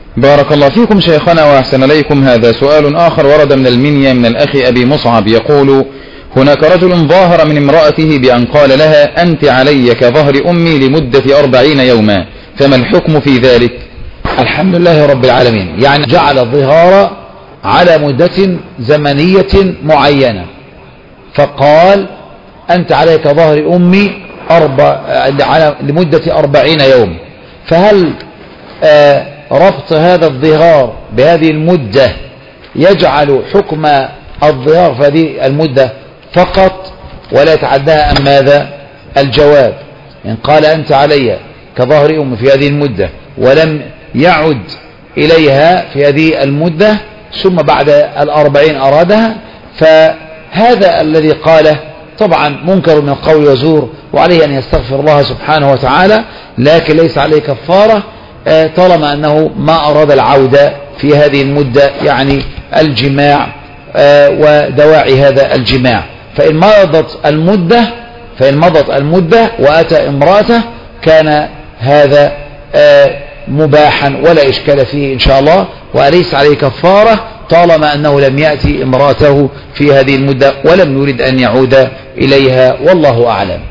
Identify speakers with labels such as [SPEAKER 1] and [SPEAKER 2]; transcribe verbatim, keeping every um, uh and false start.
[SPEAKER 1] بارك الله فيكم شيخنا وأحسن إليكم. هذا سؤال آخر ورد من المنيا من الأخ أبي مصعب يقول: هناك رجل ظاهر من امرأته بأن قال لها: أنت علي كظهر أمي لمدة أربعين يوما، فما الحكم في ذلك؟
[SPEAKER 2] الحمد لله رب العالمين. يعني جعل الظهار على مدة زمنية معينة، فقال: أنت علي كظهر أمي أربع لمدة أربعين يوم. فهل آه ربط هذا الظهار بهذه المدة يجعل حكم الظهار في هذه المدة فقط ولا يتعداها أم ماذا؟ الجواب: إن قال أنت علي كظهر أمي في هذه المدة ولم يعد إليها في هذه المدة ثم بعد الأربعين أرادها، فهذا الذي قاله طبعا منكر من القول وزور، وعليه أن يستغفر الله سبحانه وتعالى، لكن ليس عليه كفارة طالما أنه ما أراد العودة في هذه المدة، يعني الجماع ودواعي هذا الجماع. فإن مضت المدة فإن مضت المدة وأتى امرأته كان هذا مباحا ولا إشكال فيه إن شاء الله، وليس عليه كفارة طالما أنه لم يأتي امرأته في هذه المدة ولم يريد أن يعود إليها، والله أعلم.